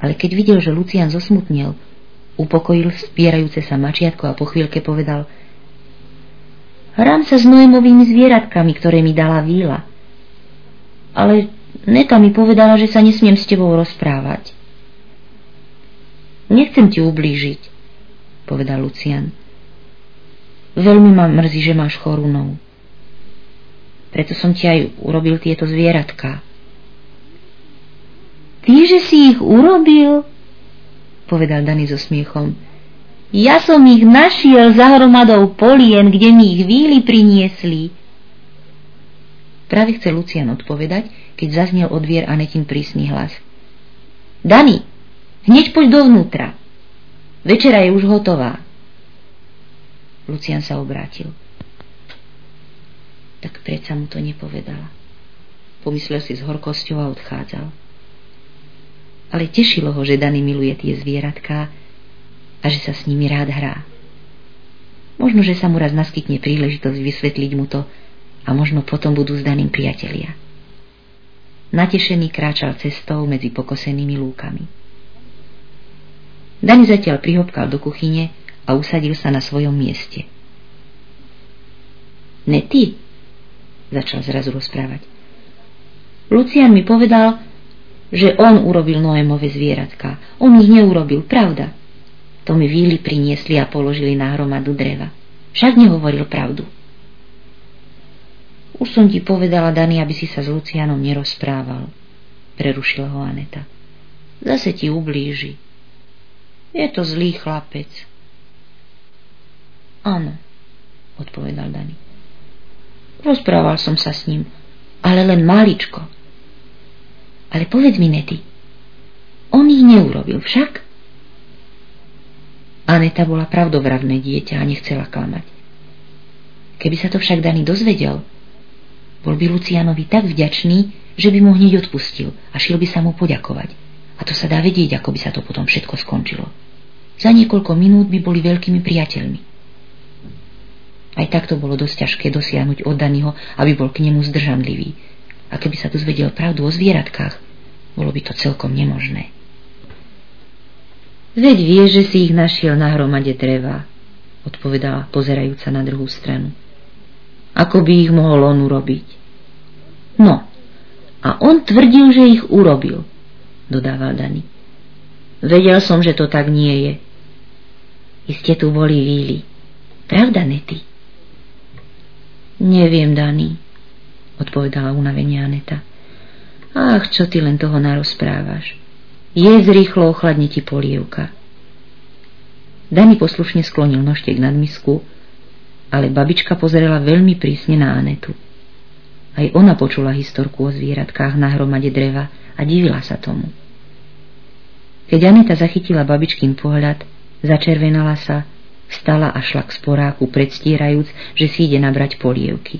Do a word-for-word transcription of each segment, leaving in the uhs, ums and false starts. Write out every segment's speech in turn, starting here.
ale keď videl, že Lucián zosmutnel, upokojil spierajúce sa mačiatko a po chvíľke povedal: Hrám sa s Noémovými zvieratkami, ktoré mi dala víla. Ale Neta mi povedala, že sa nesmiem s tebou rozprávať. Nechcem ti ublížiť, povedal Lucián. Veľmi ma mrzí, že máš chorú nohu. Preto som ti aj urobil tieto zvieratká. Ty, že si ich urobil? Povedal Dani so smiechom. Ja som ich našiel za hromadou polien, kde mi ich víly priniesli. Práve chcel Lucián odpovedať, keď zaznel od dvier Anetin prísny hlas. Dani, hneď poď dovnútra. Večera je už hotová. Lucián sa obrátil. Tak predsa mu to nepovedala. Pomyslel si s horkosťou a odchádzal. Ale tešilo ho, že Dani miluje tie zvieratká a že sa s nimi rád hrá. Možno, že sa mu raz naskytne príležitosť vysvetliť mu to a možno potom budú s Danim priatelia. Natešený kráčal cestou medzi pokosenými lúkami. Dani zatiaľ prihopkal do kuchyne a usadil sa na svojom mieste. Nety, začal zrazu rozprávať. Lucián mi povedal, že on urobil Noémove zvieratka. On ich neurobil, pravda. To mi víly priniesli a položili na hromadu dreva. Však nehovoril pravdu. Už som ti povedala, Dani, aby si sa s Lucianom nerozprával, prerušila ho Aneta. Zase ti ublíži. Je to zlý chlapec. Áno, odpovedal Dani. Rozprával som sa s ním, ale len máličko. Ale povedz mi, Nety, on ich neurobil, však? Aneta bola pravdovravné dieťa a nechcela klamať. Keby sa to však Dani dozvedel, bol by Lucianovi tak vďačný, že by mu hneď odpustil a šiel by sa mu poďakovať. A to sa dá vedieť, ako by sa to potom všetko skončilo. Za niekoľko minút by boli veľkými priateľmi. Aj tak to bolo dosť ťažké dosiahnuť od Daniho, aby bol k nemu zdržanlivý. A keby sa dozvedel pravdu o zvieratkách, bolo by to celkom nemožné. Veď vie, že si ich našiel na hromade dreva, odpovedala, pozerajúca na druhú stranu. Ako by ich mohol on urobiť? No, a on tvrdil, že ich urobil, dodával Dani. Vedel som, že to tak nie je. Iste tu boli víly. Pravda, Nety? Neviem, Dani, odpovedala unavene Aneta. Ach, čo ty len toho narozprávaš. Jedz rýchlo, ochladne ti polievka. Dani poslušne sklonil nožtek nad misku, ale babička pozerala veľmi prísne na Anetu. Aj ona počula historku o zvieratkách na hromade dreva a divila sa tomu. Keď Aneta zachytila babičkin pohľad, začervenala sa, vstala a šla k sporáku, predstierajúc, že si ide nabrať polievky.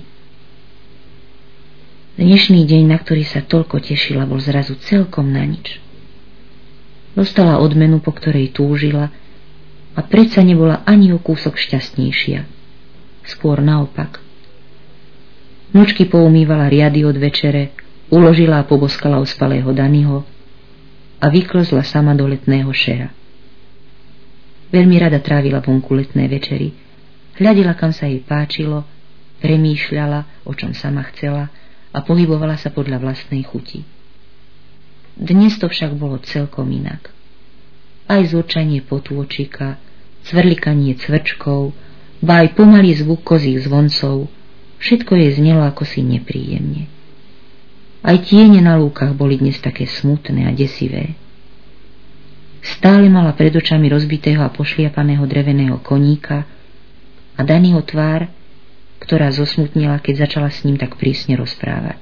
Dnešný deň, na ktorý sa toľko tešila, bol zrazu celkom na nič. Dostala odmenu, po ktorej túžila, a predsa nebola ani o kúsok šťastnejšia. Skôr naopak. Nočky poumývala riady od večere, uložila a poboskala ospalého Daniho a vyklzla sama do letného šera. Veľmi rada trávila vonku letné večery, hľadila, kam sa jej páčilo, premýšľala, o čom sama chcela a pohybovala sa podľa vlastnej chuti. Dnes to však bolo celkom inak. Aj zurčanie potôčika, cvrlikanie cvrčkov, ba aj pomalý zvuk kozích zvoncov, všetko jej znelo ako si nepríjemne. Aj tiene na lúkach boli dnes také smutné a desivé. Stále mala pred očami rozbitého a pošliapaného dreveného koníka a Daniho tvár, ktorá zosmutnila, keď začala s ním tak prísne rozprávať.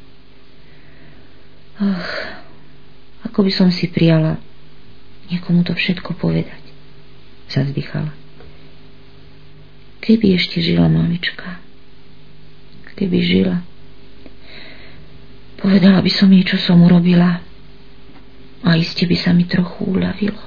Ach, ako by som si prijala niekomu to všetko povedať, zavzdychala. Keby ešte žila mamička, keby žila, povedala by som jej, čo som urobila, a iste by sa mi trochu uľavilo.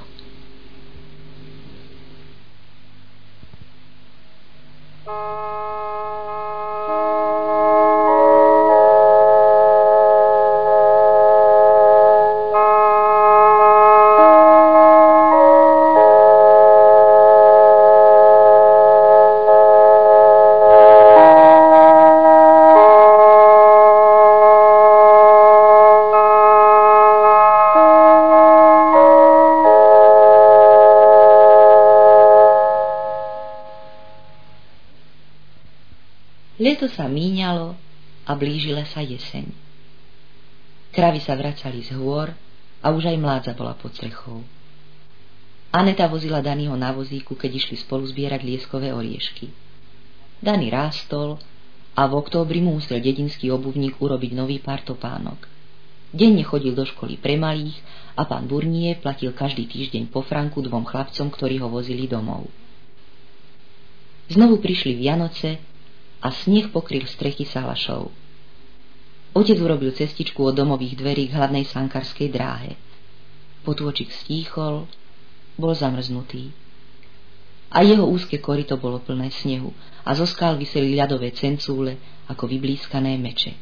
Leto sa míňalo a blížila sa jeseň. Kravy sa vracali z hôr a už aj mládza bola pod strechou. Aneta vozila Daniho na vozíku, keď išli spolu zbierať lieskové oriešky. Dani rástol a v októbri mu musel dedinský obuvník urobiť nový pár topánok. Denne chodil do školy pre malých a pán Burnie platil každý týždeň po franku dvom chlapcom, ktorí ho vozili domov. Znovu prišli Vianoce a sneh pokryl strechy salašov. Otec urobil cestičku od domových dverí k hlavnej sankarskej dráhe. Potôčik stíchol, bol zamrznutý. A jeho úzke koryto bolo plné snehu a zo skál viseli ľadové cencúle ako vyblískané meče.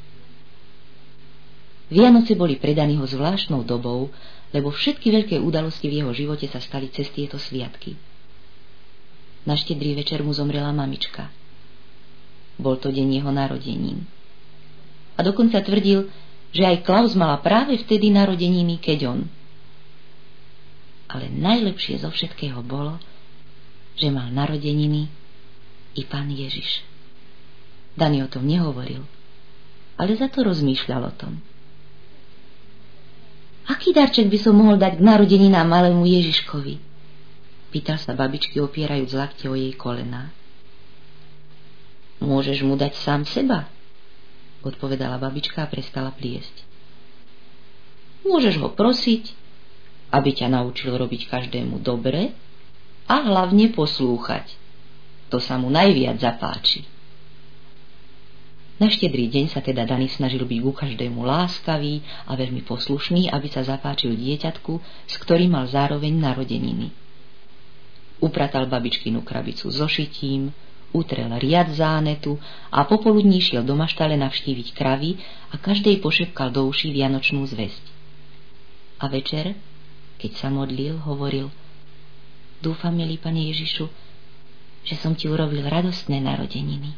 Vianoce boli pre Daniho zvláštnou dobou, lebo všetky veľké udalosti v jeho živote sa stali cez tieto sviatky. Na štedrý večer mu zomrela mamička. Bol to deň jeho narodenín. A dokonca tvrdil, že aj Klaus mala práve vtedy narodeniny, keď on. Ale najlepšie zo všetkého bolo, že mal narodeniny i Pán Ježiš. Dani o tom nehovoril, ale za to rozmýšľal o tom. Aký darček by som mohol dať k narodeninám malému Ježiškovi? Pýtal sa babičky, opierajúc lakte o jej kolená. Môžeš mu dať sám seba, odpovedala babička a prestala pliesť. Môžeš ho prosiť, aby ťa naučil robiť každému dobre a hlavne poslúchať. To sa mu najviac zapáči. Na štedrý deň sa teda Dani snažil byť ku každému láskavý a veľmi poslušný, aby sa zapáčil dieťatku, s ktorým mal zároveň narodeniny. Upratal babičkinu krabicu so šitím, utrel riad zánetu a popoludní šiel do maštale navštíviť kravy a každej pošepkal do uší vianočnú zvesť. A večer, keď sa modlil, hovoril: Dúfam, milý Pane Ježišu, že som ti urobil radostné narodeniny.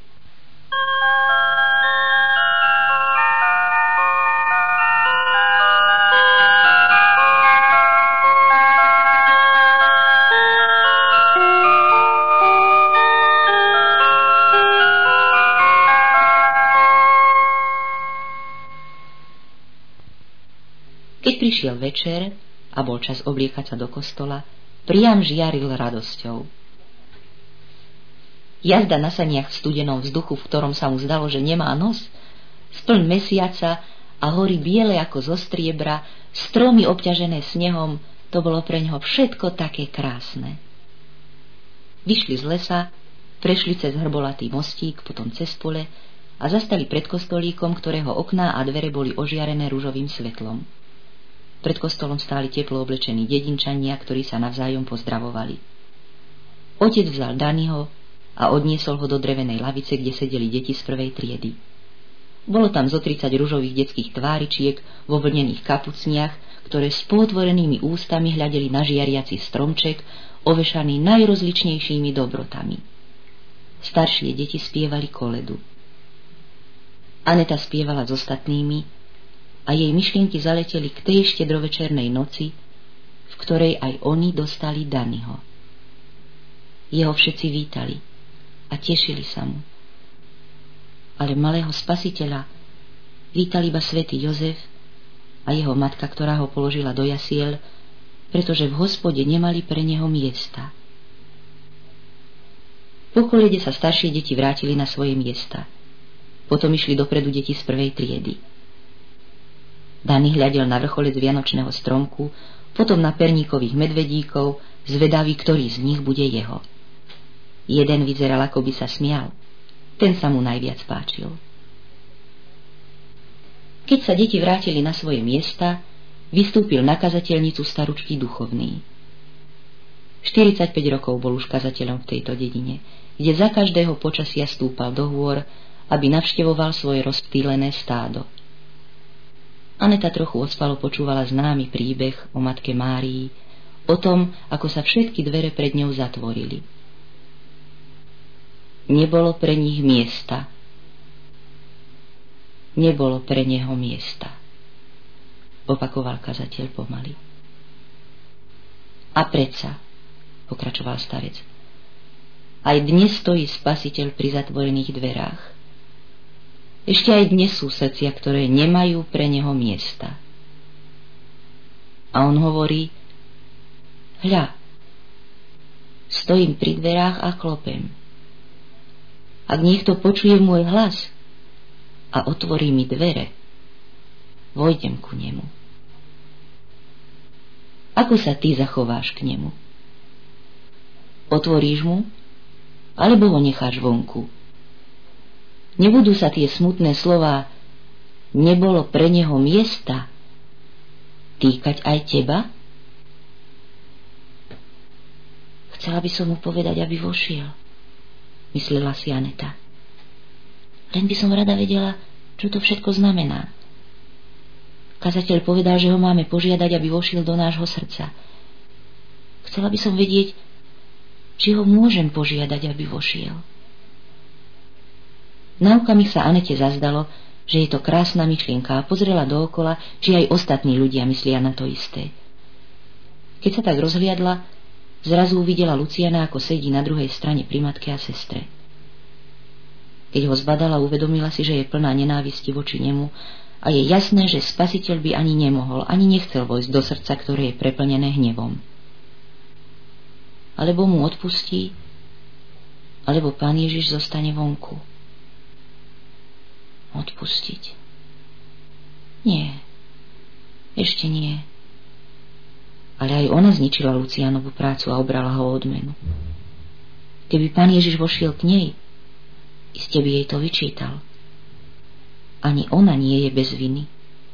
Keď prišiel večer a bol čas obliekať sa do kostola, priam žiaril radosťou. Jazda na saniach v studenom vzduchu, v ktorom sa mu zdalo, že nemá nos, splň mesiaca a hory biele ako zo striebra, stromy obťažené snehom, to bolo pre ňoho všetko také krásne. Vyšli z lesa, prešli cez hrbolatý mostík, potom cez pole a zastali pred kostolíkom, ktorého okná a dvere boli ožiarené ružovým svetlom. Pred kostolom stáli teplo oblečení dedinčania, ktorí sa navzájom pozdravovali. Otec vzal Daniho a odniesol ho do drevenej lavice, kde sedeli deti z prvej triedy. Bolo tam zo tridsať ružových detských tváričiek vo vlnených kapucniach, ktoré s pootvorenými ústami hľadeli na žiariaci stromček, ovešaný najrozličnejšími dobrotami. Staršie deti spievali koledu. Aneta spievala s ostatnými a jej myšlienky zaleteli k tej štedrovečernej noci, v ktorej aj oni dostali Daniho. Jeho všetci vítali a tešili sa mu. Ale malého spasiteľa vítal iba svätý Jozef a jeho matka, ktorá ho položila do jasiel, pretože v hospode nemali pre neho miesta. Po kolede sa staršie deti vrátili na svoje miesta. Potom išli dopredu deti z prvej triedy. Dani hľadel na vrcholec vianočného stromku, potom na perníkových medvedíkov, zvedavý, ktorý z nich bude jeho. Jeden vyzeral, ako by sa smial. Ten sa mu najviac páčil. Keď sa deti vrátili na svoje miesta, vystúpil na kazateľnicu staručký duchovný. štyridsaťpäť rokov bol už kazateľom v tejto dedine, kde za každého počasia stúpal do hôr, aby navštevoval svoje rozptýlené stádo. Aneta trochu ospalo počúvala známy príbeh o matke Márii, o tom, ako sa všetky dvere pred ňou zatvorili. Nebolo pre nich miesta. Nebolo pre neho miesta, opakoval kazateľ pomaly. A predsa, pokračoval starec, Aj dnes stojí Spasiteľ pri zatvorených dverách. Ešte aj dnes sú srdcia, ktoré nemajú pre neho miesta. A on hovorí: hľa, stojím pri dverách a klopem. Ak niekto počuje môj hlas a otvorí mi dvere, vojdem ku nemu. Ako sa ty zachováš k nemu? Otvoríš mu, alebo ho necháš vonku? Nebudú sa tie smutné slová nebolo pre neho miesta týkať aj teba? Chcela by som mu povedať, aby vošiel, myslela si Aneta. Len by som rada vedela, čo to všetko znamená. Kazateľ povedal, že ho máme požiadať, aby vošiel do nášho srdca. Chcela by som vedieť, či ho môžem požiadať, aby vošiel. Na okamih sa Anete zazdalo, že je to krásna myšlienka, a pozrela dookola, či aj ostatní ľudia myslia na to isté. Keď sa tak rozhliadla, zrazu uvidela Luciana, ako sedí na druhej strane pri matke a sestre. Keď ho zbadala, uvedomila si, že je plná nenávisti voči nemu a je jasné, že Spasiteľ by ani nemohol, ani nechcel vojsť do srdca, ktoré je preplnené hnevom. Alebo mu odpustí, alebo Pán Ježiš zostane vonku. Odpustiť. Nie. Ešte nie. Ale aj ona zničila Lucianovu prácu a obrala ho o odmenu. Keby Pán Ježiš vošiel k nej, iste by jej to vyčítal. Ani ona nie je bez viny.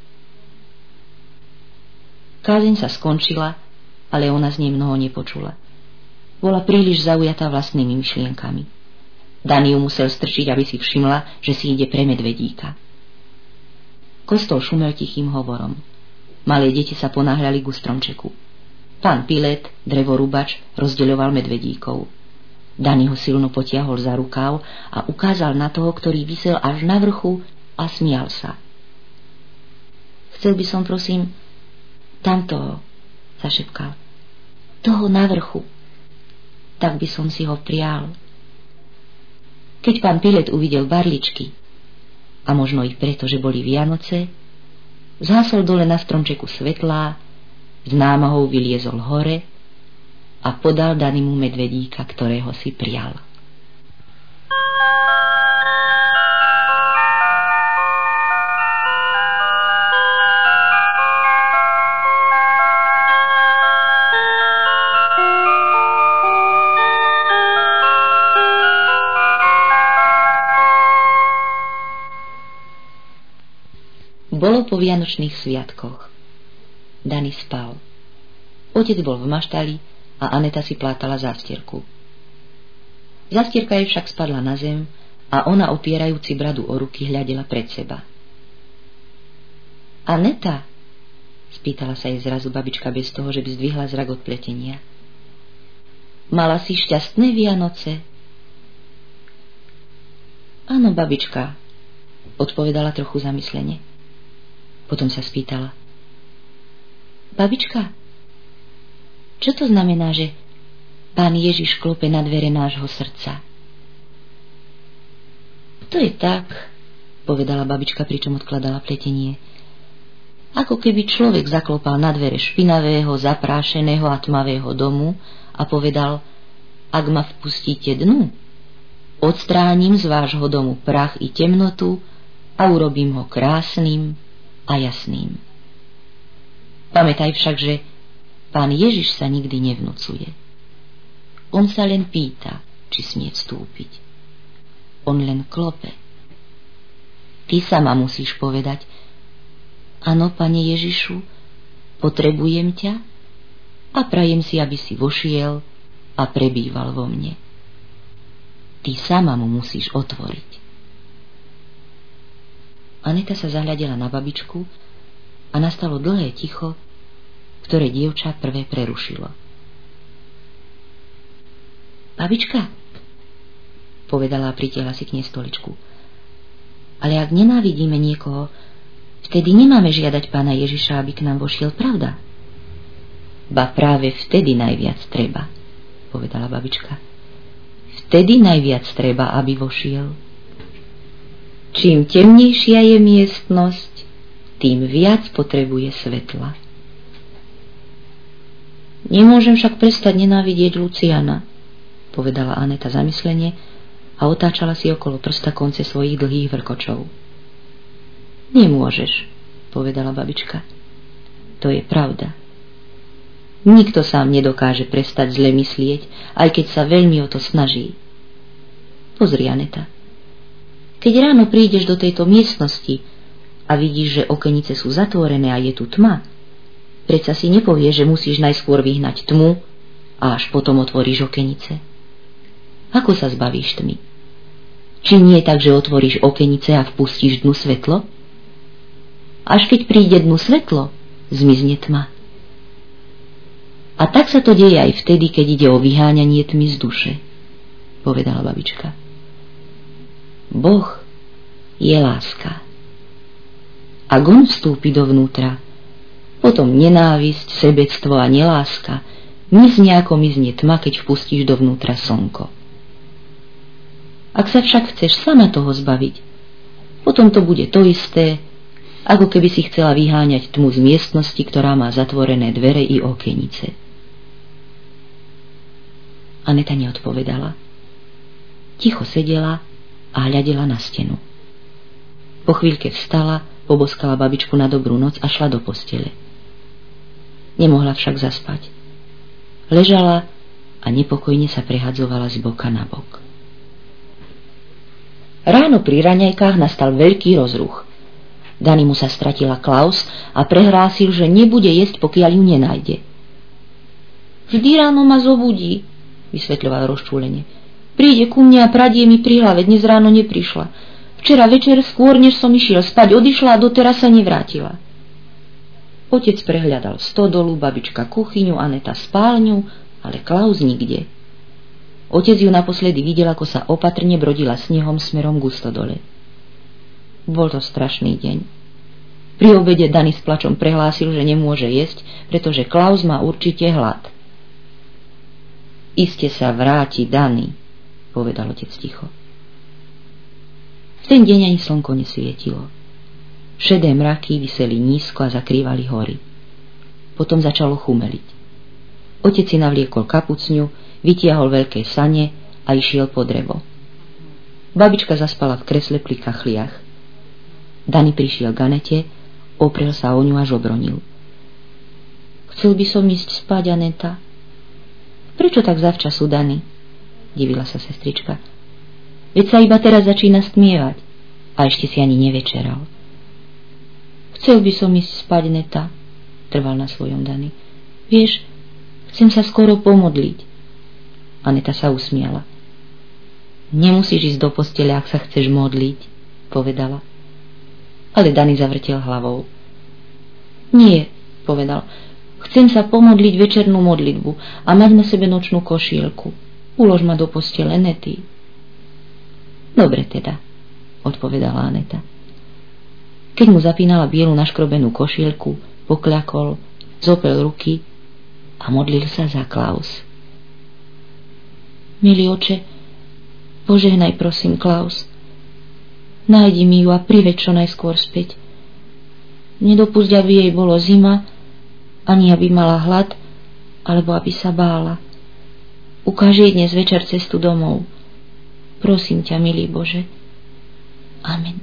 Kázeň sa skončila, ale ona z nej mnoho nepočula. Bola príliš zaujatá vlastnými myšlienkami. Dan ju musel strčiť, aby si všimla, že si ide pre medvedíka. Kostol šumel tichým hovorom. Malé deti sa ponáhľali ku stromčeku. Pán Pilet, drevorúbač, rozdeľoval medvedíkov. Dan ho silno potiahol za rukáv a ukázal na toho, ktorý visel až na vrchu, a smial sa. Chcel by som, prosím, tamtoho, zašepkal. Toho na vrchu. Tak by som si ho prial. Keď pán Pilet uvidel barličky, a možno ich preto, že boli Vianoce, zhasol dole na stromčeku svetlá, s námahou vyliezol hore a podal Danimu medvedíka, ktorého si prial. Bolo po vianočných sviatkoch. Dani spal. Otec bol v maštali a Aneta si plátala zástierku. Zástierka jej však spadla na zem a ona, opierajúci bradu o ruky, hľadela pred seba. Aneta? Spýtala sa jej zrazu babička bez toho, že by zdvihla zrak od pletenia. Mala si šťastné Vianoce? Áno, babička, odpovedala trochu zamyslene. Potom sa spýtala. Babička, čo to znamená, že Pán Ježiš klope na dvere nášho srdca? To je tak, povedala babička, pričom odkladala pletenie. Ako keby človek zaklopal na dvere špinavého, zaprášeného a tmavého domu a povedal: ak ma vpustíte dnu, odstránim z vášho domu prach i temnotu a urobím ho krásnym a jasným. Pamätaj však, že Pán Ježiš sa nikdy nevnúcuje. On sa len pýta, či smie vstúpiť. On len klope. Ty sama musíš povedať: áno, Pane Ježišu, potrebujem ťa a prajem si, aby si vošiel a prebýval vo mne. Ty sama mu musíš otvoriť. Aneta sa zahľadela na babičku a nastalo dlhé ticho, ktoré dievča prvé prerušilo. Babička, povedala a pritiahla si k nej stoličku. Ale ak nenávidíme niekoho, vtedy nemáme žiadať Pána Ježiša, aby k nám vošiel, pravda? Ba práve vtedy najviac treba, povedala babička. vtedy najviac treba, aby vošiel. Čím temnejšia je miestnosť, tým viac potrebuje svetla. Nemôžem však prestať nenávidieť Luciana, povedala Aneta zamyslene a otáčala si okolo prsta konce svojich dlhých vrkočov. Nemôžeš, povedala babička. To je pravda. Nikto sám nedokáže prestať zle myslieť, aj keď sa veľmi o to snaží. Pozri, Aneta. Keď ráno prídeš do tejto miestnosti a vidíš, že okenice sú zatvorené a je tu tma, predsa si nepovieš, že musíš najskôr vyhnať tmu a až potom otvoríš okenice. Ako sa zbavíš tmy? Či nie tak, že otvoríš okenice a vpustíš dnu svetlo? Až keď príde dnu svetlo, zmizne tma. A tak sa to deje aj vtedy, keď ide o vyháňanie tmy z duše, povedala babička. Boh je láska. Ak on vstúpi dovnútra, potom nenávisť, sebectvo a neláska mizne ako mizne tma, keď vpustíš dovnútra slnko. Ak sa však chceš sama toho zbaviť, potom to bude to isté, ako keby si chcela vyháňať tmu z miestnosti, ktorá má zatvorené dvere i okenice. Aneta neodpovedala. Ticho sedela a hľadela na stenu. Po chvíľke vstala, poboskala babičku na dobrú noc a šla do postele. Nemohla však zaspať. Ležala a nepokojne sa prehadzovala z boka na bok. Ráno pri raňajkách nastal veľký rozruch. Dani mu sa stratila Klaus a prehlásil, že nebude jesť, pokiaľ ju nenájde. Vždy ráno ma zobudí, vysvetľoval rozčúlene. Príde ku mne a pradie mi pri hlave, dnes ráno neprišla. Včera večer skôr, než som išiel spať, odišla a doteraz sa nevrátila. Otec prehľadal stodolu, babička kuchyňu, Aneta spálňu, ale Klaus nikde. Otec ju naposledy videl, ako sa opatrne brodila snehom smerom k stodole. Bol to strašný deň. Pri obede Dani s plačom prehlásil, že nemôže jesť, pretože Klaus má určite hlad. Iste sa vráti Dani, povedal otec ticho. V ten deň ani slnko nesvietilo. Šedé mraky viseli nízko a zakrývali hory. Potom začalo chumeliť. Otec si navliekol kapucňu, vytiahol veľké sane a išiel po drevo. Babička zaspala v kresle pri kachliach. Dani prišiel k Anete, oprel sa o ňu a žobronil. Chcel by som ísť spať, Aneta. Prečo tak zavčasu, Dani? Divila sa sestrička. Veď sa iba teraz začína stmievať a ešte si ani nevečeral. Chcel by som ísť spať, Neta, trval na svojom Dani. Vieš, chcem sa skoro pomodliť. Aneta sa usmiala. Nemusíš ísť do postele, ak sa chceš modliť, povedala. Ale Dani zavrtel hlavou. Nie, povedal. Chcem sa pomodliť večernú modlitbu a mať na sebe nočnú košielku. Ulož ma do postele, Nety. Dobre teda, odpovedala Aneta. Keď mu zapínala bielu naškrobenú košielku, pokľakol, zopel ruky a modlil sa za Klaus. Milý oče, požehnaj prosím Klaus. Nájdi mi ju a priveď čo najskôr späť. Nedopusť, aby jej bolo zima, ani aby mala hlad, alebo aby sa bála. Ukáž jej dnes večer cestu domov. Prosím ťa, milý Bože. Amen.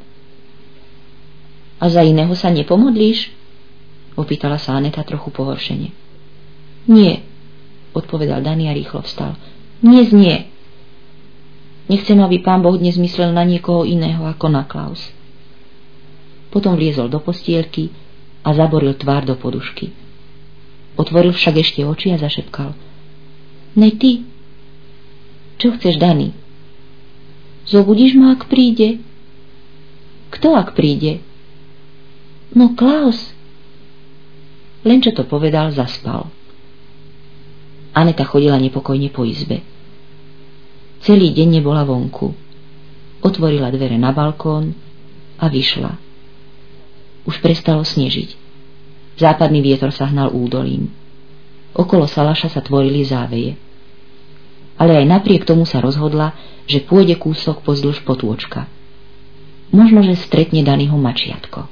A za iného sa nepomodlíš? Opýtala sa Aneta trochu pohoršene. Nie, odpovedal Dani a rýchlo vstal. Dnes nie. Nechcem, aby Pán Boh dnes myslel na niekoho iného ako na Klaus. Potom vliezol do postielky a zaboril tvár do podušky. Otvoril však ešte oči a zašepkal. Ne ty. Čo chceš, Dani? Zobudíš ma, ak príde? Kto, ak príde? No, Klaus. Len čo to povedal, zaspal. Aneta chodila nepokojne po izbe. Celý deň nebola vonku. Otvorila dvere na balkón a vyšla. Už prestalo snežiť. Západný vietor sa hnal údolím. Okolo salaša sa tvorili záveje. ale aj napriek tomu sa rozhodla, že pôjde kúsok pozdĺž potôčka. Možno, že stretne Daniho mačiatko.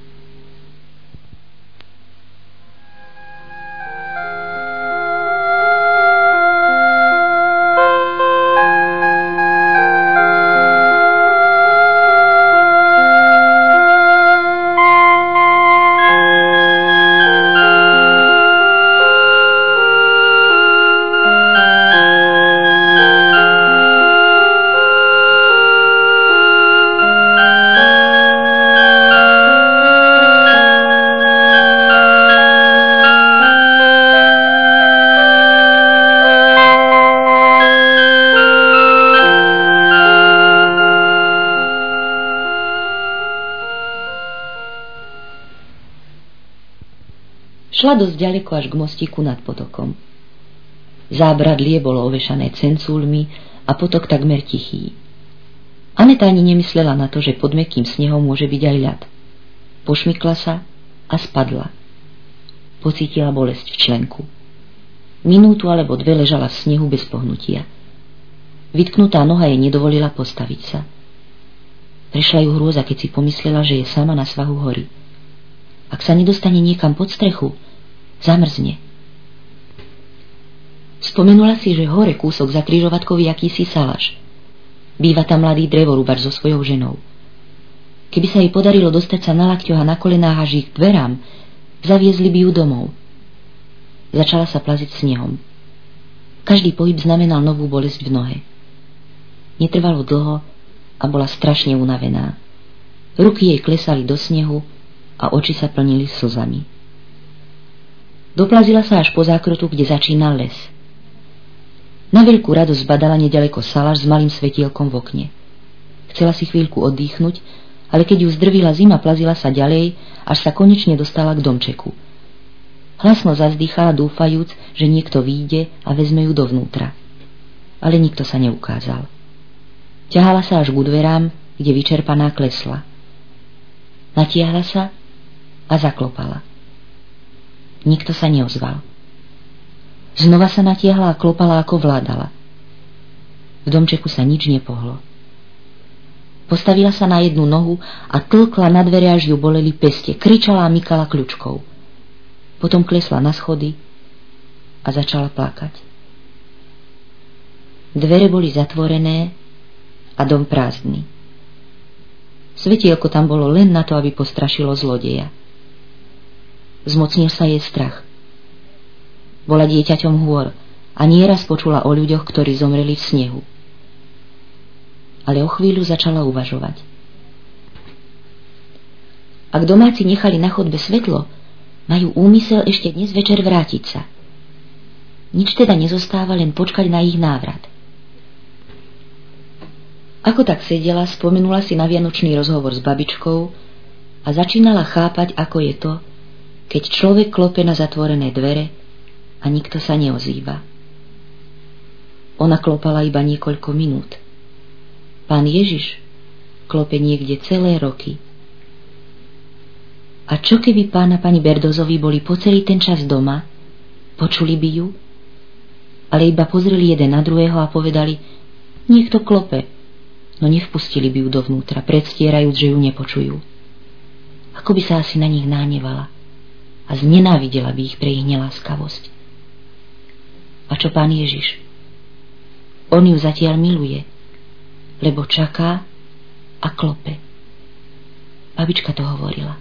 Šla dosť ďaleko až k mostíku nad potokom. Zábradlie bolo ovešané cencúľmi a potok takmer tichý. Aneta ani nemyslela na to, že pod mäkkým snehom môže byť aj ľad. Pošmykla sa a spadla. Pocítila bolesť v členku. Minútu alebo dve ležala v snehu bez pohnutia. Vytknutá noha jej nedovolila postaviť sa. Prešla ju hrôza, keď si pomyslela, že je sama na svahu hory. Ak sa nedostane niekam pod strechu, zamrzne. Spomenula si, že hore kúsok za križovatkou je akýsi salaš. Býva tam mladý drevorúbač so svojou ženou. Keby sa jej podarilo dostať sa na lakťoch a na kolenách až ich k dverám, zaviezli by ju domov. Začala sa plaziť snehom. Každý pohyb znamenal novú bolesť v nohe. Netrvalo dlho a bola strašne unavená. Ruky jej klesali do snehu a oči sa plnili slzami. Doplazila sa až po zákrutu, kde začínal les. Na veľkú radosť zbadala nedaleko salaš s malým svetielkom v okne. Chcela si chvíľku oddychnúť, ale keď ju zdrvila zima, plazila sa ďalej, až sa konečne dostala k domčeku. Hlasno zazdýchala, dúfajúc, že niekto vyjde a vezme ju dovnútra. Ale nikto sa neukázal. Ťahala sa až k dverám, kde vyčerpaná klesla. Natiahla sa a zaklopala. Nikto sa neozval. Znova sa natiahla a klopala, ako vládala. V domčeku sa nič nepohlo. Postavila sa na jednu nohu a tlkla na dvere, až ju boleli peste. Kričala a mykala kľučkou. Potom klesla na schody a začala plakať. Dvere boli zatvorené a dom prázdny. Svetielko tam bolo len na to, aby postrašilo zlodeja. Zmocnil sa jej strach. Bola dieťaťom hôr a nieraz počula o ľuďoch, ktorí zomreli v snehu. Ale o chvíľu začala uvažovať. Ak domáci nechali na chodbe svetlo, majú úmysel ešte dnes večer vrátiť sa. Nič teda nezostáva, len počkať na ich návrat. Ako tak sedela, spomenula si na vianočný rozhovor s babičkou a začínala chápať, ako je to, keď človek klope na zatvorené dvere a nikto sa neozýva. Ona klopala iba niekoľko minút. Pán Ježiš klope niekde celé roky. A čo keby pán a pani Berdozovi boli po celý ten čas doma, počuli by ju, ale iba pozreli jeden na druhého a povedali: niekto klope, no nevpustili by ju dovnútra, predstierajúc, že ju nepočujú. Ako by sa asi na nich nahnevala a znenávidela by ich pre ich neláskavosť. A čo pán Ježiš? On ju zatiaľ miluje, lebo čaká a klope. Babička to hovorila.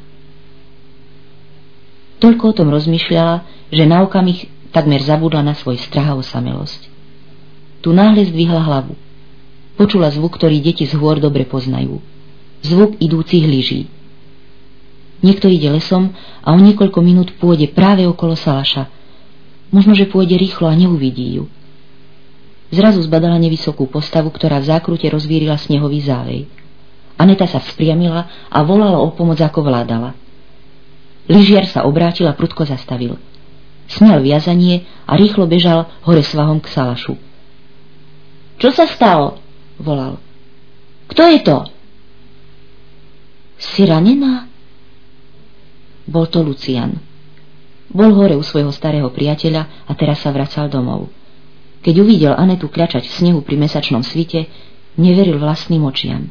Toľko o tom rozmýšľala, že na okamih takmer zabudla na svoj strach a osamelosť. Tu náhle zdvihla hlavu. Počula zvuk, ktorý deti z hôr dobre poznajú. Zvuk idúcich lyží. Niekto ide lesom a o niekoľko minút pôjde práve okolo salaša. Možno, že pôjde rýchlo a neuvidí ju. Zrazu zbadala nevysokú postavu, ktorá v zákrute rozvírila snehový závej. Aneta sa vzpriamila a volala o pomoc, ako vládala. Lyžiar sa obrátil a prudko zastavil. Smial viazanie a rýchlo bežal hore svahom k salašu. Čo sa stalo? Volal. Kto je to? Si ranená? Bol to Lucian. Bol hore u svojho starého priateľa a teraz sa vracal domov. Keď uvidel Anetu kľačať v snehu pri mesačnom svite, neveril vlastným očiam.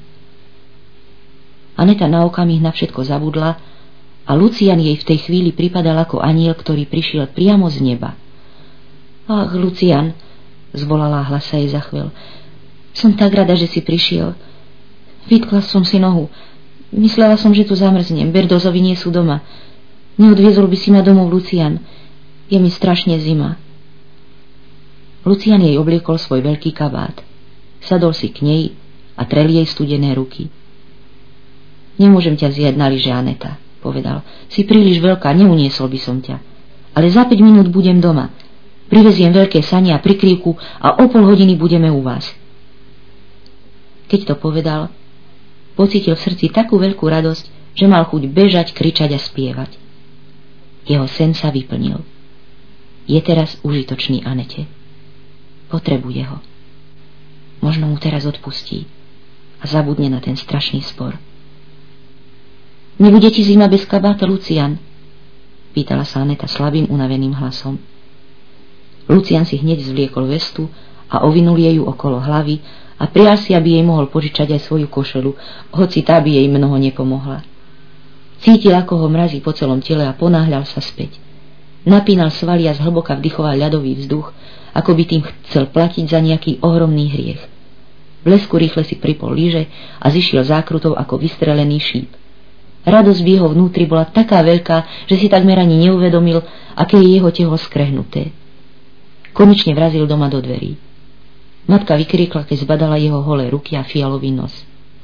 Aneta na okamih na všetko zabudla a Lucián jej v tej chvíli pripadal ako anjel, ktorý prišiel priamo z neba. Ach, Lucián, zvolala, hlas sa jej zachvel. Som tak rada, že si prišiel. Vytkla som si nohu. Myslela som, že tu zamrznem. Berdozovi nie sú doma. Neodviezol by si ma domov, Lucián. Je mi strašne zima. Lucián jej obliekol svoj veľký kabát. Sadol si k nej a trel jej studené ruky. Nemôžem ťa vziať na lyže, Aneta, povedal. Si príliš veľká, neuniesol by som ťa. Ale za päť minút budem doma. Priveziem veľké sane a prikrývku a o pol hodiny budeme u vás. Keď to povedal, pocítil v srdci takú veľkú radosť, že mal chuť bežať, kričať a spievať. Jeho sen sa vyplnil. Je teraz užitočný Anete. Potrebuje ho. Možno mu teraz odpustí a zabudne na ten strašný spor. Nebude ti zima bez kabáta, Lucián? Pýtala sa Aneta slabým, unaveným hlasom. Lucián si hneď zvliekol vestu a ovinul jej ju okolo hlavy a prial si, aby jej mohol požičať aj svoju košelu, hoci tá by jej mnoho nepomohla. Cítil, ako ho mrazí po celom tele a ponáhľal sa späť. Napínal svaly a zhlboka vdychoval ľadový vzduch, ako by tým chcel platiť za nejaký ohromný hriech. V lesku rýchle si pripol lyže a zišiel zákrutou ako vystrelený šíp. Radosť v jeho vnútri bola taká veľká, že si takmer ani neuvedomil, aké je jeho telo skrehnuté. Konečne vrazil doma do dverí. Matka vykríkla, keď zbadala jeho holé ruky a fialový nos.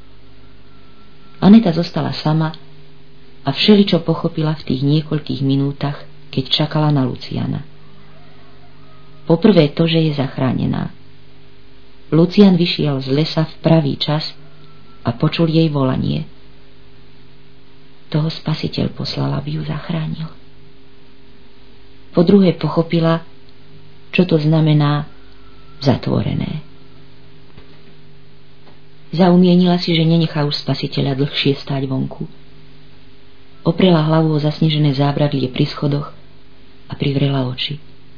Aneta zostala sama a všeličo pochopila v tých niekoľkých minútach, keď čakala na Luciána. Poprvé to, že je zachránená. Lucián vyšiel z lesa v pravý čas a počul jej volanie. Toho Spasiteľ poslal, aby ju zachránil. Po druhé pochopila, čo to znamená zatvorené. Zaumienila si, že nenechá už Spasiteľa dlhšie stáť vonku. Oprela hlavu o zasnežené zábradlie pri schodoch a privrela oči.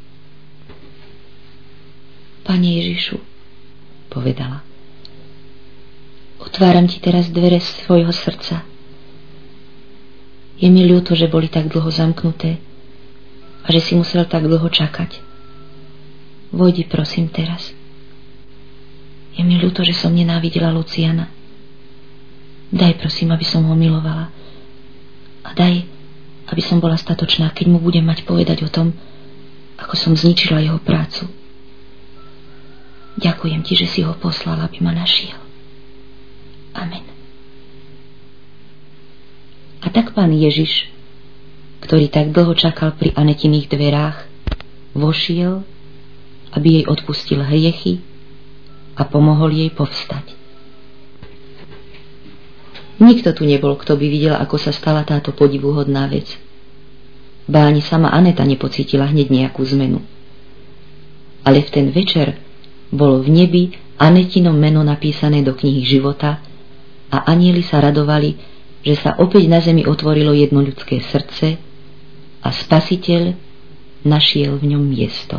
Pane Ježišu, povedala, otváram ti teraz dvere svojho srdca. Je mi ľúto, že boli tak dlho zamknuté a že si musel tak dlho čakať. Vojdi, prosím, teraz. Je mi ľúto, že som nenávidela Luciána. Daj, prosím, aby som ho milovala. A daj, aby som bola statočná, keď mu budem mať povedať o tom, ako som zničila jeho prácu. Ďakujem ti, že si ho poslal, aby ma našiel. Amen. A tak pán Ježiš, ktorý tak dlho čakal pri Anetiných dverách, vošiel, aby jej odpustil hriechy a pomohol jej povstať. Nikto tu nebol, kto by videl, ako sa stala táto podivuhodná vec. Ba ani sama Aneta nepocítila hneď nejakú zmenu. Ale v ten večer bolo v nebi Anetino meno napísané do knihy života a anjeli sa radovali, že sa opäť na zemi otvorilo jedno ľudské srdce a Spasiteľ našiel v ňom miesto.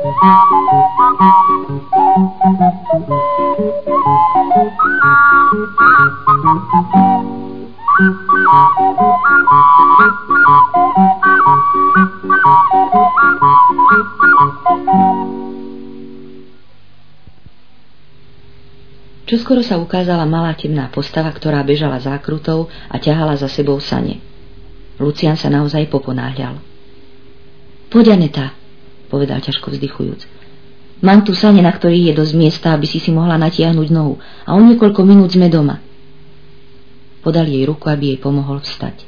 Thank you. Čoskoro sa ukázala malá temná postava, ktorá bežala zákrutou a ťahala za sebou sane. Lucián sa naozaj poponáhľal. Poď, Aneta, povedal ťažko vzdychujúc. Mám tu sane, na ktorých je dosť miesta, aby si si mohla natiahnuť nohu, a o niekoľko minút sme doma. Podal jej ruku, aby jej pomohol vstať.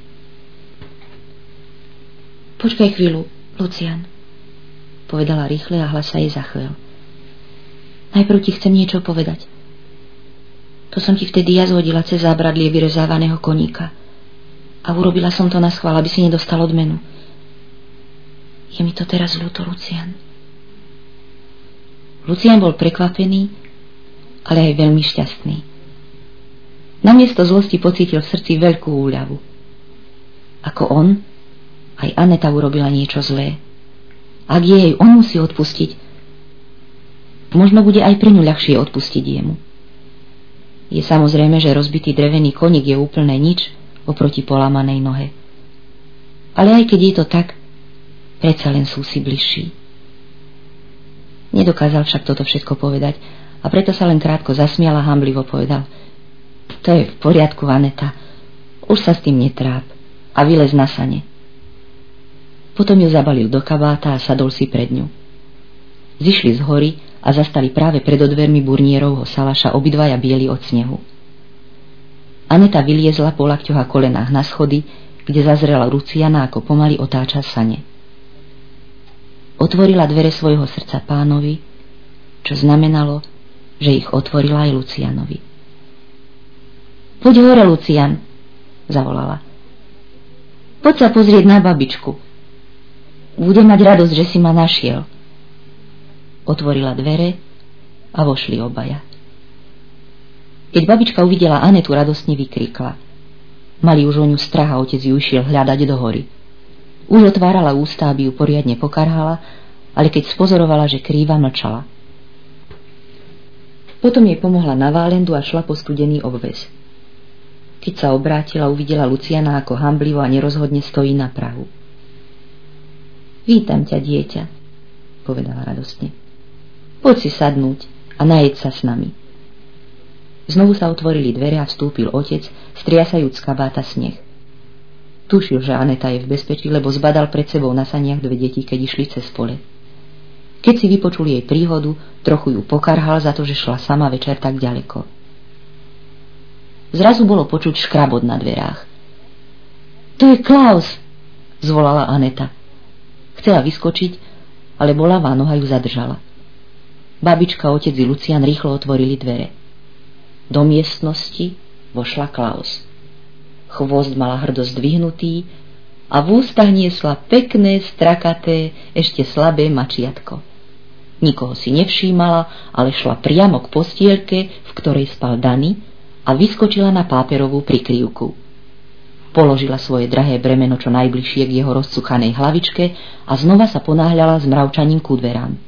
Počkaj chvíľu, Lucián, povedala rýchle a hlas sa jej zachvel. Najprv ti chcem niečo povedať. To som ti vtedy ja zhodila cez zábradlie vyrezávaného koníka. A urobila som to na schvál, aby si nedostal odmenu. Je mi to teraz ľúto, Lucián. Lucián bol prekvapený, ale aj veľmi šťastný. Namiesto zlosti pocítil v srdci veľkú úľavu. Ako on, aj Aneta urobila niečo zlé. Ak jej on musí odpustiť, možno bude aj pre ňu ľahšie odpustiť jemu. Je samozrejme, že rozbitý drevený koník je úplné nič oproti polamanej nohe. Ale aj keď je to tak, predsa len sú si bližší. Nedokázal však toto všetko povedať a preto sa len krátko zasmial a hanblivo povedal: To je v poriadku, Aneta. Už sa s tým netráp. A vylez na sane. Potom ju zabalil do kabáta a sadol si pred ňu. Zišli z hory a zastali práve pred odvermi burnierovho salaša obidvaja bieli od snehu. Aneta vyliezla po lakťoch a kolenách na schody, kde zazrela Luciana, ako pomaly otáča sane. Otvorila dvere svojho srdca pánovi, čo znamenalo, že ich otvorila aj Lucianovi. Poď hore, Lucian, zavolala. Poď sa pozrieť na babičku. Bude mať radosť, že si ma našiel. Otvorila dvere a vošli obaja. Keď babička uvidela Anetu, radostne vykríkla. Mali už o ňu strach a otec ju išiel hľadať do hory. Už otvárala ústa, aby ju poriadne pokarhala, ale keď spozorovala, že krýva, mlčala. Potom jej pomohla na válendu a šla po studený obväz. Keď sa obrátila, uvidela Luciana, ako hanblivo a nerozhodne stojí na prahu. Vítam ťa, dieťa, povedala radostne. Poď si sadnúť a najeď sa s nami. Znovu sa otvorili dvere a vstúpil otec, striasajúc z kabáta sneh. Tušil, že Aneta je v bezpečí, lebo zbadal pred sebou na saniach dve deti, keď išli cez pole. Keď si vypočul jej príhodu, trochu ju pokarhal za to, že šla sama večer tak ďaleko. Zrazu bolo počuť škrabot na dverách. To je Klaus, zvolala Aneta. Chcela vyskočiť, ale bolavá noha ju zadržala. Babička, otec i Lucian rýchlo otvorili dvere. Do miestnosti vošla Klaus. Chvost mala hrdo zdvihnutý a v ústach niesla pekné, strakaté, ešte slabé mačiatko. Nikoho si nevšímala, ale šla priamo k postielke, v ktorej spal Dani, a vyskočila na páperovú prikryvku. Položila svoje drahé bremeno čo najbližšie k jeho rozcuchanej hlavičke a znova sa ponáhľala s mravčaním ku dverám.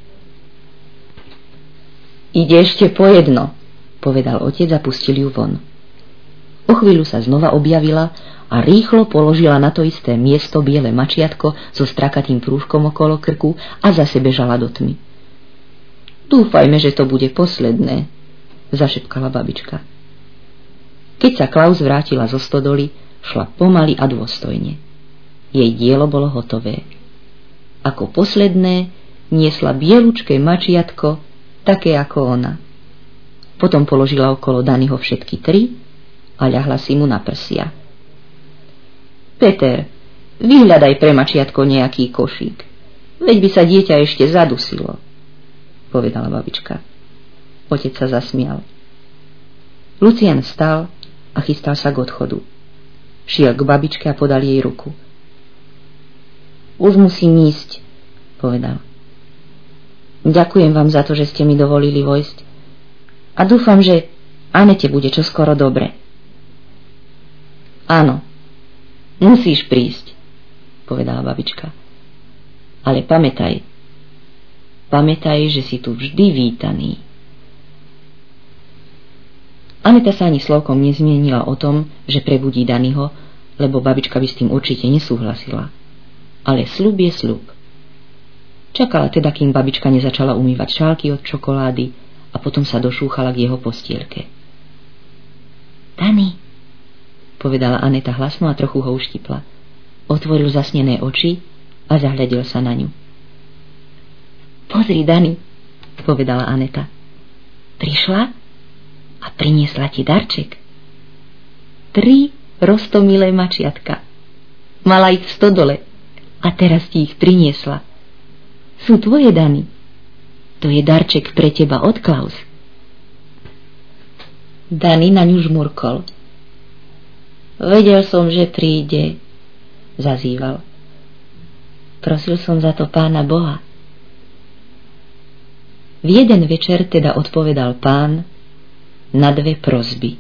Ide ešte po jedno, povedal otec a pustil ju von. O chvíľu sa znova objavila a rýchlo položila na to isté miesto biele mačiatko so strakatým prúžkom okolo krku a zase bežala do tmy. Dúfajme, že to bude posledné, zašepkala babička. Keď sa Klaus vrátila zo stodoly, šla pomaly a dôstojne. Jej dielo bolo hotové. Ako posledné niesla bielučké mačiatko, také ako ona. Potom položila okolo Daniho všetky tri a ľahla si mu na prsia. Peter, vyhľadaj pre mačiatko nejaký košík. Veď by sa dieťa ešte zadusilo, povedala babička. Otec sa zasmial. Lucian vstal a chystal sa k odchodu. Šiel k babičke a podal jej ruku. Už musím ísť, povedal. Ďakujem vám za to, že ste mi dovolili vojsť a dúfam, že Anete bude čoskoro dobre. Áno, musíš prísť, povedala babička. Ale pamätaj, pamätaj, že si tu vždy vítaný. Aneta sa ani slovkom nezmienila o tom, že prebudí Daniho, lebo babička by s tým určite nesúhlasila. Ale sľub je sľub. Čakala teda, kým babička nezačala umývať šálky od čokolády a potom sa došúchala k jeho postielke. Dani, povedala Aneta hlasno a trochu ho uštipla. Otvoril zasnené oči a zahľadil sa na ňu. Pozri, Dani, povedala Aneta. Prišla a priniesla ti darček. Tri roztomilé mačiatka. Mala ich v stodole a teraz ti ich priniesla. Sú tvoje, Dani. To je darček pre teba od Klaus. Dani na ňu žmurkol. Vedel som, že príde, zazýval. Prosil som za to Pána Boha. V jeden večer teda odpovedal Pán na dve prosby.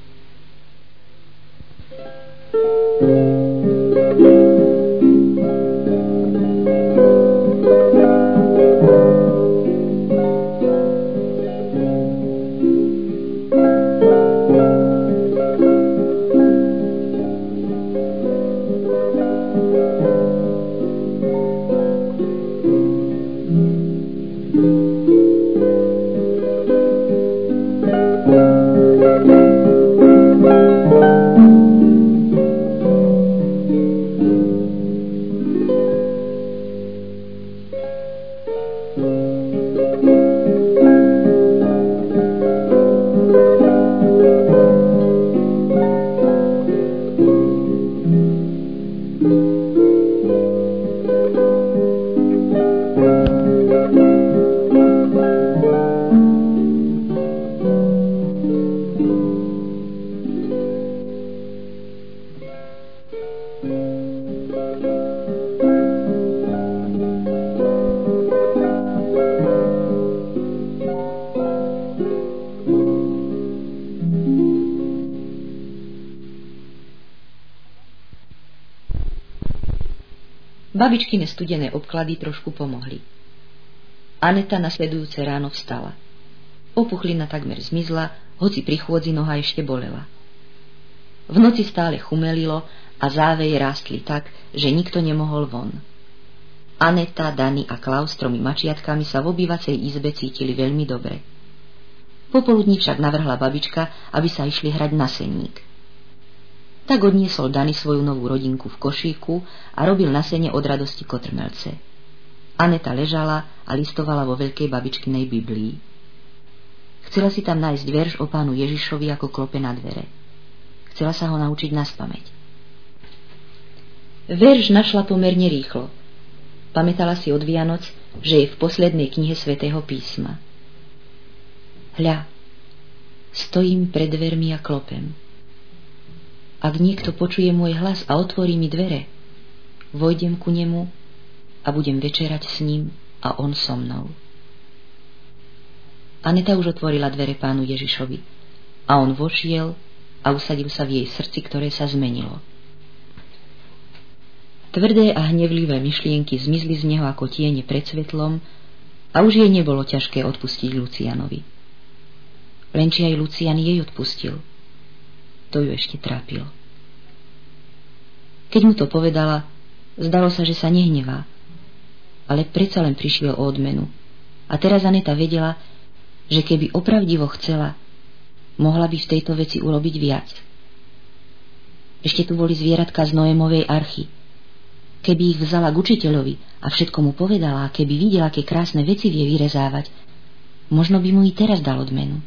Babičkine studené obklady trošku pomohli. Aneta nasledujúce ráno vstala. Opuchlina takmer zmizla, hoci pri chôdzi noha ešte bolela. V noci stále chumelilo a záveje rástli tak, že nikto nemohol von. Aneta, Dani a Klaus s tromi mačiatkami sa v obývacej izbe cítili veľmi dobre. Popoludní však navrhla babička, aby sa išli hrať na senník. Tak odniesol Dani svoju novú rodinku v košíku a robil na sene od radosti kotrmelce. Aneta ležala a listovala vo veľkej babičkinej Biblii. Chcela si tam nájsť verš o Pánu Ježišovi, ako klope na dvere. Chcela sa ho naučiť naspamäť. Verš našla pomerne rýchlo. Pamätala si od Vianoc, že je v poslednej knihe Svätého písma. Hľa, stojím pred dvermi a klopem. Ak niekto počuje môj hlas a otvorí mi dvere, vojdem ku nemu a budem večerať s ním a on so mnou. Aneta už otvorila dvere Pánu Ježišovi a on vošiel a usadil sa v jej srdci, ktoré sa zmenilo. Tvrdé a hnevlivé myšlienky zmizli z neho ako tiene pred svetlom a už jej nebolo ťažké odpustiť Lucianovi. Lenči aj Lucian jej odpustil. To ju ešte trápilo. Keď mu to povedala, zdalo sa, že sa nehnevá, ale predsa len prišiel o odmenu. A teraz Aneta vedela, že keby opravdivo chcela, mohla by v tejto veci urobiť viac. Ešte tu boli zvieratka z Noémovej archy. Keby ich vzala k učiteľovi a všetko mu povedala, a keby videla, aké krásne veci vie vyrezávať, možno by mu i teraz dal odmenu.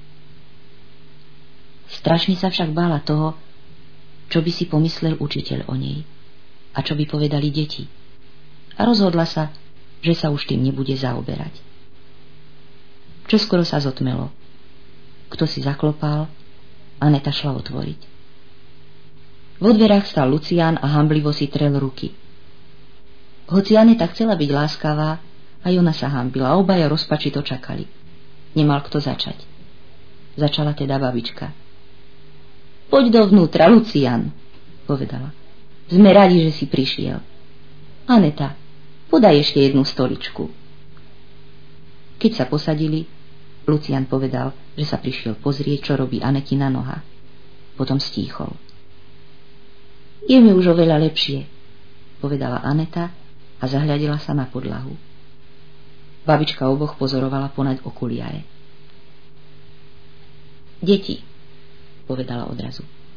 Strašne sa však bála toho, čo by si pomyslel učiteľ o nej a čo by povedali deti. A rozhodla sa, že sa už tým nebude zaoberať. Čoskoro sa zotmelo. Kto si zaklopal, Aneta šla otvoriť. Vo dverách stál Lucián a hanblivo si trel ruky. Hoci Aneta chcela byť láskavá, aj ona sa hanbila, obaja rozpačito čakali. Nemal kto začať. Začala teda babička. Poď dovnútra, Lucián, povedala. Sme radi, že si prišiel. Aneta, podaj ešte jednu stoličku. Keď sa posadili, Lucián povedal, že sa prišiel pozrieť, čo robí Anetina noha. Potom stíchol. Je mi už oveľa lepšie, povedala Aneta a zahľadila sa na podlahu. Babička oboch pozorovala ponad okuliare. Deti, povedala odrazu.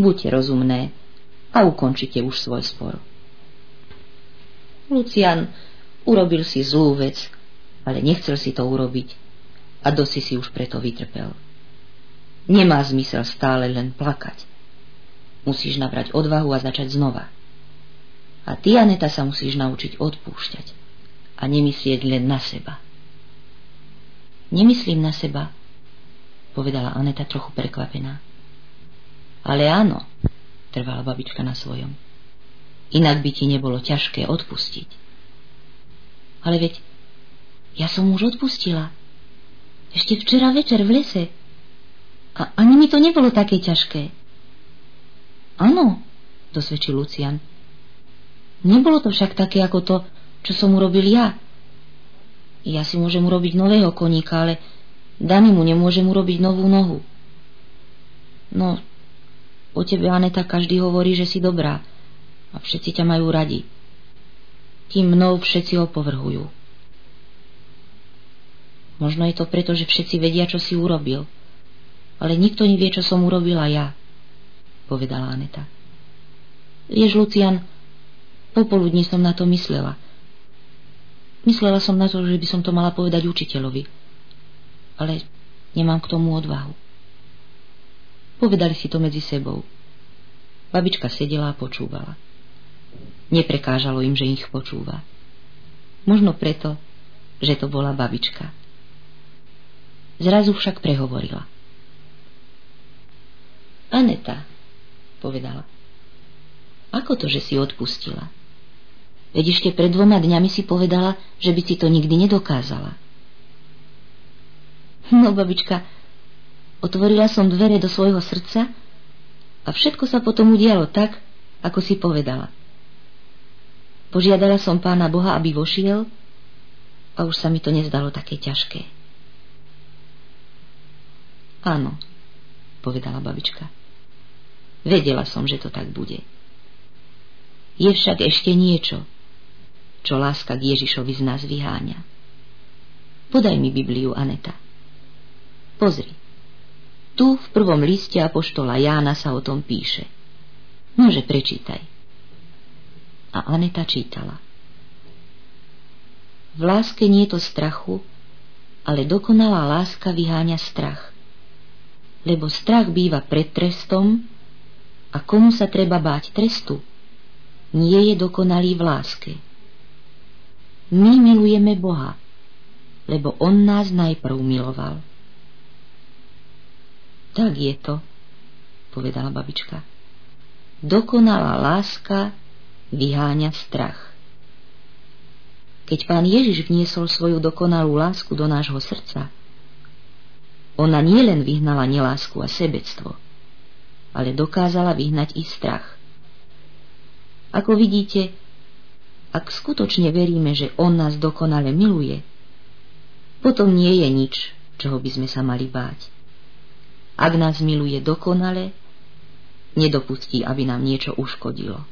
Buďte rozumné a ukončite už svoj spor. Lucian urobil si zlú vec, ale nechcel si to urobiť a dosť si už preto vytrpel. Nemá zmysel stále len plakať. Musíš nabrať odvahu a začať znova. A ty, Aneta, sa musíš naučiť odpúšťať a nemyslieť len na seba. Nemyslím na seba, povedala Aneta trochu prekvapená. Ale áno, trvala babička na svojom. Inak by ti nebolo ťažké odpustiť. Ale veď ja som už odpustila. Ešte včera večer v lese. A ani mi to nebolo také ťažké. Áno, dosvedčil Lucian. Nebolo to však také ako to, čo som urobil ja. Ja si môžem urobiť nového koníka, ale Dani mu nemôžem urobiť novú nohu. No, o tebe, Aneta, každý hovorí, že si dobrá a všetci ťa majú radi. Tým mnou všetci opovrhujú. Možno je to preto, že všetci vedia, čo si urobil, ale nikto nevie, čo som urobila ja, povedala Aneta. Vieš, Lucian, popoludní som na to myslela. Myslela som na to, že by som to mala povedať učiteľovi, ale nemám k tomu odvahu. Povedali si to medzi sebou. Babička sedela a počúvala. Neprekážalo im, že ich počúva. Možno preto, že to bola babička. Zrazu však prehovorila. Aneta, povedala, ako to, že si odpustila? Veď ešte pred dvoma dňami si povedala, že by si to nikdy nedokázala. No, babička, otvorila som dvere do svojho srdca a všetko sa potom udialo tak, ako si povedala. Požiadala som Pána Boha, aby vošiel a už sa mi to nezdalo také ťažké. Áno, povedala babička. Vedela som, že to tak bude. Je však ešte niečo, čo láska k Ježišovi z nás vyháňa. Podaj mi Bibliu, Aneta. Pozri. Tu v prvom liste apoštola Jána sa o tom píše. Nože, prečítaj. A Aneta čítala. V láske nie je to strachu, ale dokonalá láska vyháňa strach. Lebo strach býva pred trestom a komu sa treba báť trestu, nie je dokonalý v láske. My milujeme Boha, lebo On nás najprv miloval. Tak je to, povedala babička. Dokonalá láska vyháňa strach. Keď Pán Ježiš vniesol svoju dokonalú lásku do nášho srdca, ona nielen vyhnala nelásku a sebectvo, ale dokázala vyhnať i strach. Ako vidíte, ak skutočne veríme, že On nás dokonale miluje, potom nie je nič, čoho by sme sa mali báť. Ak nás miluje dokonale, nedopustí, aby nám niečo uškodilo.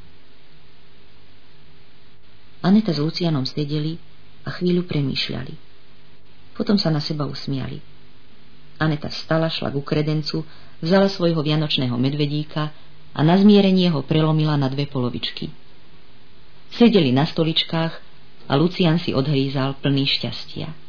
Aneta s Lucianom sedeli a chvíľu premýšľali. Potom sa na seba usmiali. Aneta vstala, šla ku kredencu, vzala svojho vianočného medvedíka a na zmierenie ho prelomila na dve polovičky. Sedeli na stoličkách a Lucian si odhrízal plný šťastia.